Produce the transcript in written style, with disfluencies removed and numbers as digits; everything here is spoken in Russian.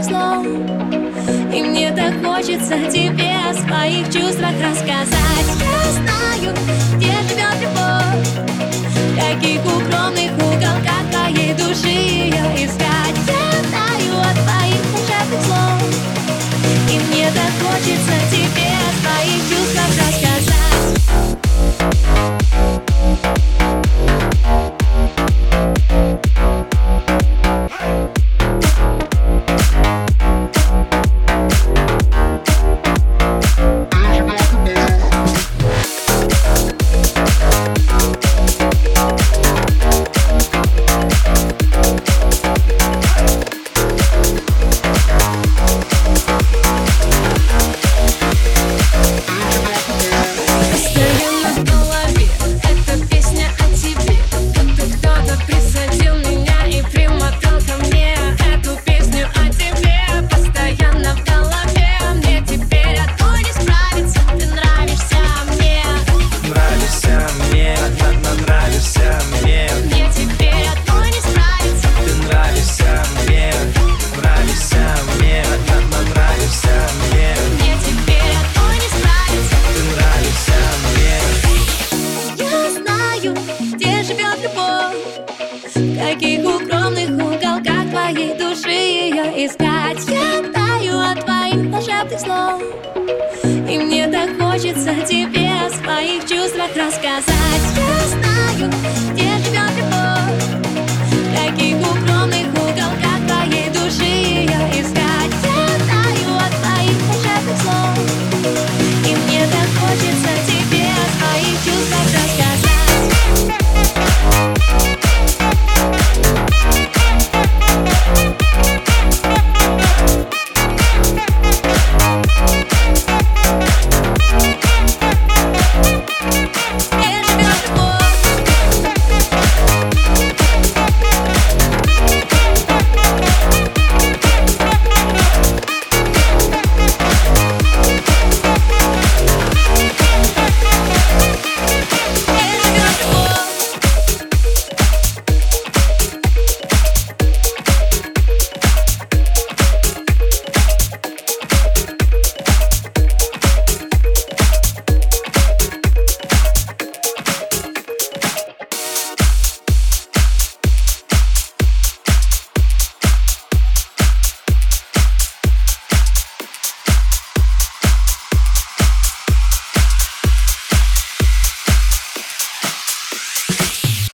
волшебных слов. И мне так хочется тебе о своих чувствах рассказать. Я знаю, где живет любовь, в каких укромных уголках твоей души ее искать. Я знаю о твоих волшебных слов, и мне так хочется тебе о своих чувствах рассказать. В каких укромных уголках твоей души ее искать. Я таю от твоих волшебных слов, и мне так хочется тебе о своих чувствах рассказать. Я знаю, где